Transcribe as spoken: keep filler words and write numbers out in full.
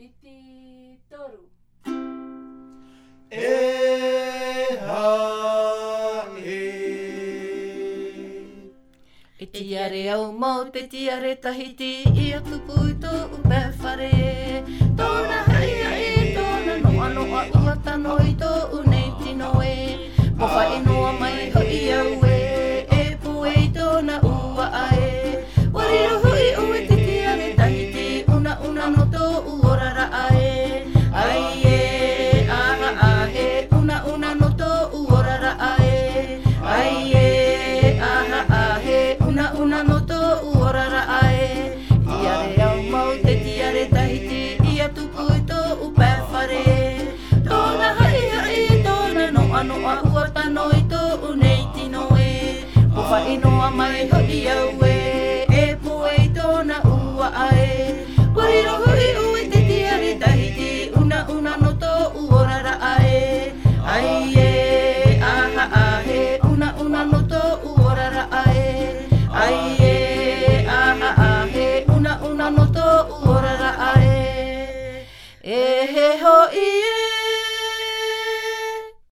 Iti toru. E ha e. E tiare au mau te tiare tahiti i a tupu i tō upe whare. Tōna hai ai, tōna noa noa ua tano i tō unei tino e. Mo whai noa mai hoi au e, e pue i tōna ua ae. Wariro hui ue te tiare tahiti, una una no tō uorara ae. Ai e, aha ahe, una una no tō uorara ae. Ai e, aha ahe, una una no tō uorara ae. Tiare au mau te tiare tahiti, ia tupu i tō upe whare. Tōna hai hai, tōna noa noa ua tano i tō unei tino e. Mo whai noa mai hoi au e.